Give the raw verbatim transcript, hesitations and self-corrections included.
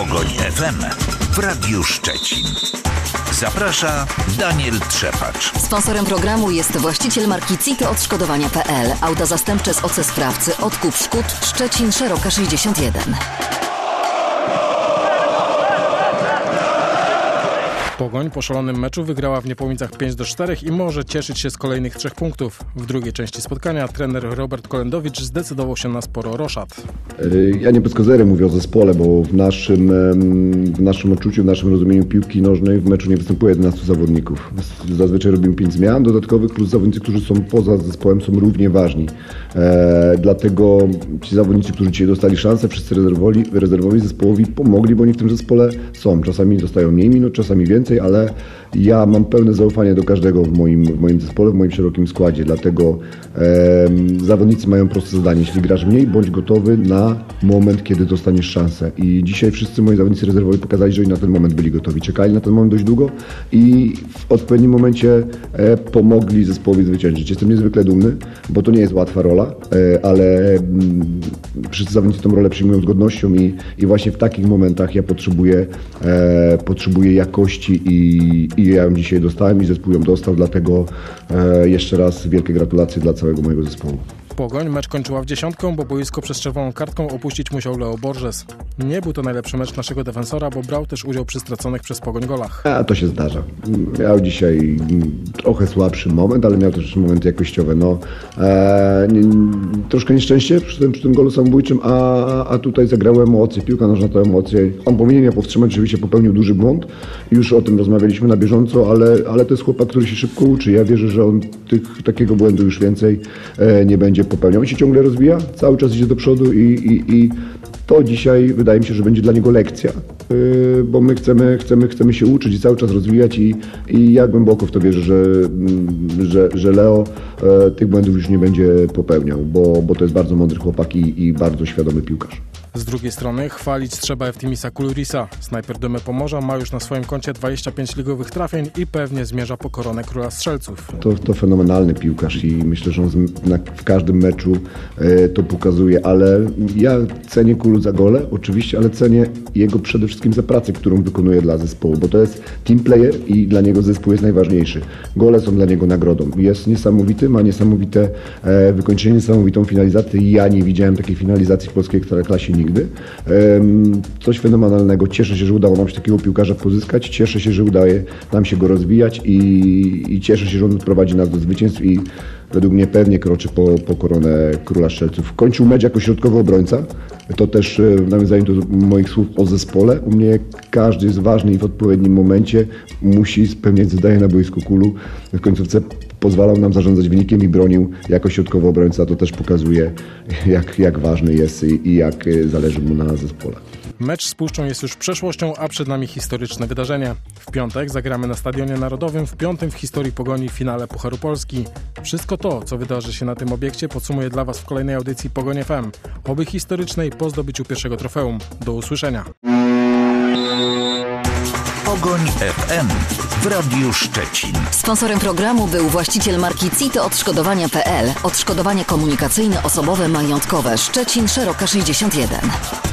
Pogoń F M w Radiu Szczecin. Zaprasza Daniel Trzepacz. Sponsorem programu jest właściciel marki Cito Odszkodowania kropka pe el. Auta zastępcze z O C E Sprawcy. Odkup szkód. Szczecin, Szeroka sześćdziesiąt jeden. Pogoń po szalonym meczu wygrała w Niepołomicach pięć do czterech i może cieszyć się z kolejnych trzech punktów. W drugiej części spotkania trener Robert Kolendowicz zdecydował się na sporo roszad. Ja nie bez kozery mówię o zespole, bo w naszym, w naszym odczuciu, w naszym rozumieniu piłki nożnej w meczu nie występuje jedenastu zawodników. Zazwyczaj robimy pięć zmian dodatkowych, plus zawodnicy, którzy są poza zespołem, są równie ważni. E, dlatego ci zawodnicy, którzy dzisiaj dostali szansę, wszyscy rezerwowi, rezerwowi zespołowi pomogli, bo oni w tym zespole są. Czasami dostają mniej minut, czasami więcej, ale ja mam pełne zaufanie do każdego w moim, w moim zespole, w moim szerokim składzie, dlatego e, zawodnicy mają proste zadanie. Jeśli grasz mniej, bądź gotowy na moment, kiedy dostaniesz szansę. I dzisiaj wszyscy moi zawodnicy rezerwowi pokazali, że oni na ten moment byli gotowi. Czekali na ten moment dość długo i w odpowiednim momencie e, pomogli zespołowi zwyciężyć. Jestem niezwykle dumny, bo to nie jest łatwa rola, e, ale m, wszyscy zawodnicy tę rolę przyjmują z godnością i, i właśnie w takich momentach ja potrzebuję, e, potrzebuję jakości i, i ja ją dzisiaj dostałem i zespół ją dostał, dlatego e, jeszcze raz wielkie gratulacje dla całego mojego zespołu. Pogoń mecz kończyła w dziesiątką, bo boisko przez czerwoną kartką opuścić musiał Leo Borges. Nie był to najlepszy mecz naszego defensora, bo brał też udział przy straconych przez Pogoń golach. A to się zdarza. Miał dzisiaj trochę słabszy moment, ale miał też momenty jakościowe. No, e, nie, troszkę nieszczęście przy tym, przy tym golu samobójczym, a, a tutaj zagrały emocje. Piłka nożna to emocje. On powinien je powstrzymać, rzeczywiście popełnił duży błąd. Już o tym rozmawialiśmy na bieżąco, ale, ale to jest chłopak, który się szybko uczy. Ja wierzę, że on tych, takiego błędu już więcej e, nie będzie popełniał. On się ciągle rozwija, cały czas idzie do przodu i, i, i to dzisiaj wydaje mi się, że będzie dla niego lekcja, yy, bo my chcemy, chcemy, chcemy się uczyć i cały czas rozwijać i, i ja głęboko w to wierzę, że, że, że Leo yy, tych błędów już nie będzie popełniał, bo, bo to jest bardzo mądry chłopak i, i bardzo świadomy piłkarz. Z drugiej strony chwalić trzeba Eftimisa Kulurisa. Snajper Dymy Pomorza ma już na swoim koncie dwadzieścia pięć ligowych trafień i pewnie zmierza po koronę króla strzelców. To, to fenomenalny piłkarz i myślę, że on na, w każdym meczu e, to pokazuje, ale ja cenię Kulu za gole, oczywiście, ale cenię jego przede wszystkim za pracę, którą wykonuje dla zespołu, bo to jest team player i dla niego zespół jest najważniejszy. Gole są dla niego nagrodą. Jest niesamowity, ma niesamowite e, wykończenie, niesamowitą finalizację. Ja nie widziałem takiej finalizacji w polskiej ekstraklasie nigdy. Coś fenomenalnego. Cieszę się, że udało nam się takiego piłkarza pozyskać. Cieszę się, że udaje nam się go rozwijać i, i cieszę się, że on prowadzi nas do zwycięstw i według mnie pewnie kroczy po, po koronę króla strzelców. Kończył mecz jako środkowy obrońca. To też w nawiązaniu do moich słów o zespole. U mnie każdy jest ważny i w odpowiednim momencie musi spełniać zadanie na boisku Kulu. W końcówce pozwalał nam zarządzać wynikiem i bronił jako środkowy obrońca. To też pokazuje, jak, jak ważny jest i, i jak zależy mu na zespole. Mecz z Puszczą jest już przeszłością, a przed nami historyczne wydarzenie. W piątek zagramy na Stadionie Narodowym w piątym w historii Pogoni finale Pucharu Polski. Wszystko to, co wydarzy się na tym obiekcie, podsumuję dla Was w kolejnej audycji Pogoń F M. Oby historycznej po zdobyciu pierwszego trofeum. Do usłyszenia. Pogoń F M w Radiu Szczecin. Sponsorem programu był właściciel marki Cito Odszkodowania kropka pe el. Odszkodowanie komunikacyjne, osobowe, majątkowe. Szczecin, Szeroka sześćdziesiąt jeden.